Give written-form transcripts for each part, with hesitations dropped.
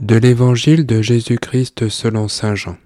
De l'Évangile de Jésus-Christ selon saint Jean.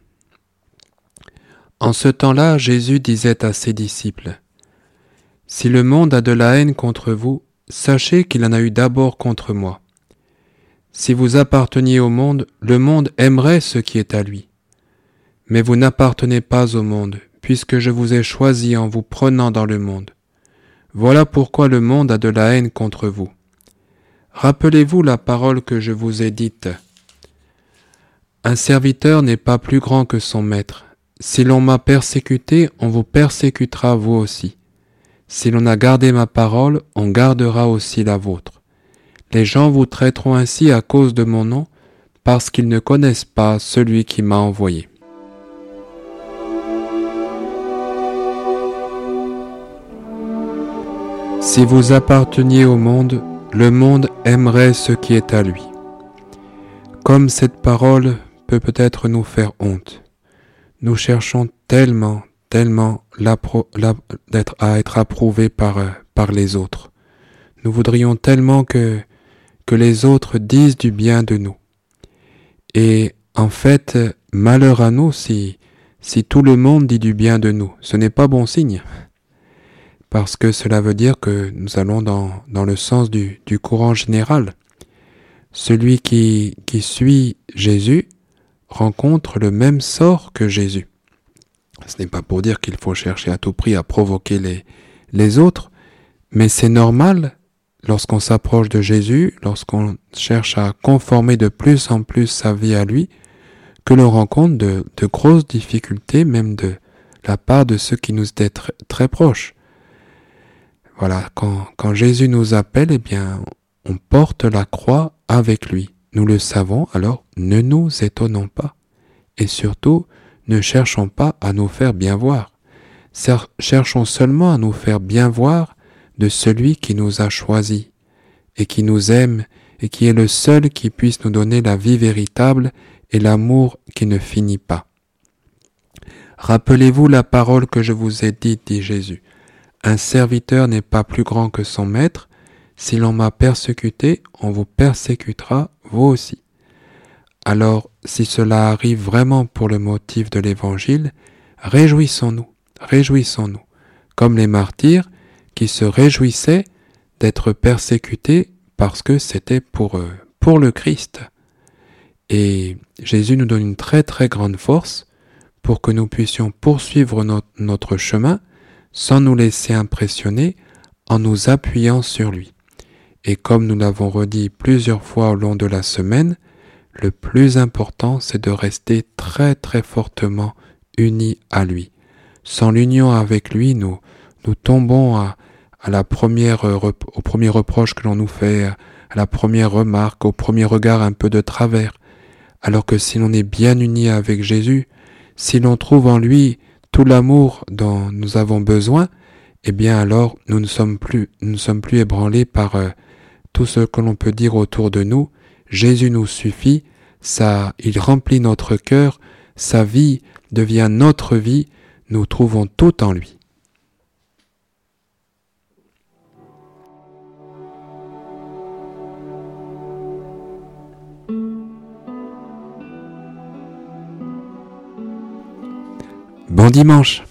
En ce temps-là, Jésus disait à ses disciples : « Si le monde a de la haine contre vous, sachez qu'il en a eu d'abord contre moi. Si vous apparteniez au monde, le monde aimerait ce qui est à lui. Mais vous n'appartenez pas au monde, puisque je vous ai choisi en vous prenant dans le monde. Voilà pourquoi le monde a de la haine contre vous. Rappelez-vous la parole que je vous ai dite. Un serviteur n'est pas plus grand que son maître. Si l'on m'a persécuté, on vous persécutera vous aussi. Si l'on a gardé ma parole, on gardera aussi la vôtre. Les gens vous traiteront ainsi à cause de mon nom, parce qu'ils ne connaissent pas celui qui m'a envoyé. » Si vous apparteniez au monde, le monde aimerait ce qui est à lui. Comme cette parole peut peut-être nous faire honte, nous cherchons tellement à être approuvés par les autres. Nous voudrions tellement que les autres disent du bien de nous. Et en fait, malheur à nous si tout le monde dit du bien de nous. Ce n'est pas bon signe. Parce que cela veut dire que nous allons dans le sens du courant général. Celui qui suit Jésus rencontre le même sort que Jésus. Ce n'est pas pour dire qu'il faut chercher à tout prix à provoquer les autres, mais c'est normal lorsqu'on s'approche de Jésus, lorsqu'on cherche à conformer de plus en plus sa vie à lui, que l'on rencontre de grosses difficultés, même de la part de ceux qui nous étaient très proches. Voilà, quand Jésus nous appelle, eh bien, on porte la croix avec lui. Nous le savons, alors ne nous étonnons pas. Et surtout, ne cherchons pas à nous faire bien voir. Cherchons seulement à nous faire bien voir de celui qui nous a choisis et qui nous aime et qui est le seul qui puisse nous donner la vie véritable et l'amour qui ne finit pas. Rappelez-vous la parole que je vous ai dite, dit Jésus. Un serviteur n'est pas plus grand que son maître. Si l'on m'a persécuté, on vous persécutera vous aussi. Alors, si cela arrive vraiment pour le motif de l'Évangile, réjouissons-nous, comme les martyrs qui se réjouissaient d'être persécutés parce que c'était pour le Christ. Et Jésus nous donne une très très grande force pour que nous puissions poursuivre notre chemin sans nous laisser impressionner en nous appuyant sur lui. Et comme nous l'avons redit plusieurs fois au long de la semaine, le plus important, c'est de rester très très fortement unis à lui. Sans l'union avec lui, nous tombons au premier reproche que l'on nous fait, à la première remarque, au premier regard un peu de travers. Alors que si l'on est bien uni avec Jésus, si l'on trouve en lui tout l'amour dont nous avons besoin, eh bien alors nous ne sommes plus ébranlés par tout ce que l'on peut dire autour de nous. Jésus nous suffit, il remplit notre cœur, sa vie devient notre vie, nous trouvons tout en lui. Bon dimanche!